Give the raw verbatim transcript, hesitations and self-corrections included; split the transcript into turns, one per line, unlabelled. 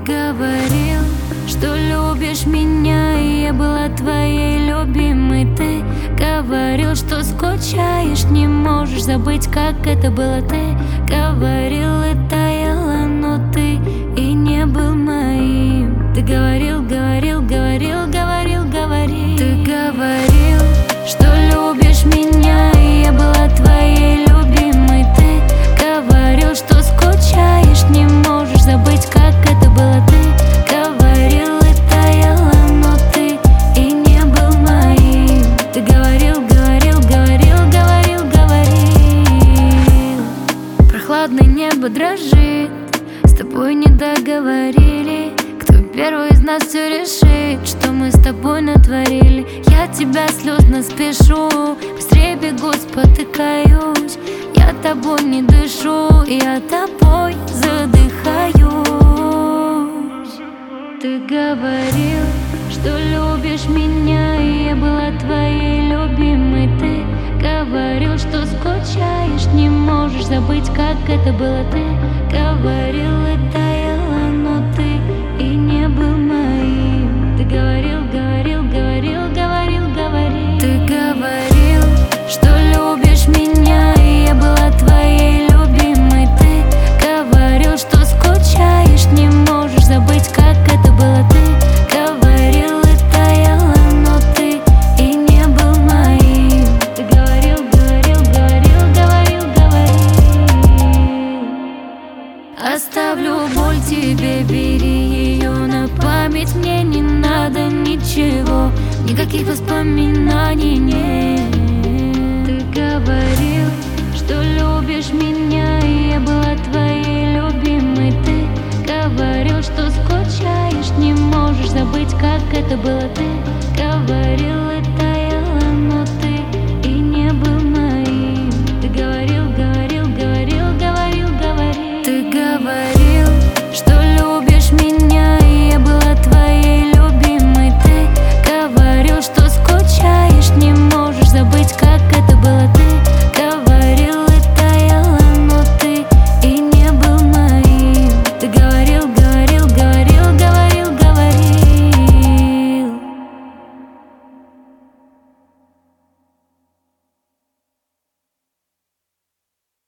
говорил, что любишь меня, и я была твоей любимой. Ты говорил, что скучаешь, не можешь забыть, как это было. Ты говорил и таяла, но ты и не был моим. Ты говорил, говорил, говорил, говорил, говорил. Ты говорил, что любишь меня, и я была твоей любимой. Ты говорил, что скучаешь, не можешь забыть, как это было. Ты говорил и таяла, но ты и не был моим. Ты говорил, говорил, говорил, говорил, говорил. Прохладное небо дрожит, с тобой не договорили. Кто первый из нас все решит, что мы с тобой натворили. Я тебя слезно спешу, быстрее бегу, спотыкаюсь. Я тобой не дышу, я тобой задыхаюсь. Ты говорил, что любишь меня, и я была твоей любимой. Ты говорил, что скучаешь, не можешь забыть, как это было. Ты говорил и таяла, но ты и не был моим. Ты говорил, говорил, говорил, говорил, говорил. Ты говорил, что любишь меня, и я была твоей любимой. Ты говорил, что скучаешь, не можешь забыть, как это было. Ты говорил и таяла, но ты и не был моим. Ты говорил, говорил, говорил, говорил, говорил. Оставлю боль тебе, бери ее на память. Мне не надо ничего, никаких воспоминаний нет. Ты говорил, что любишь меня, и я была твоей любимой. Ты говорил, что скучаешь, не можешь забыть, как это было. Ты говорил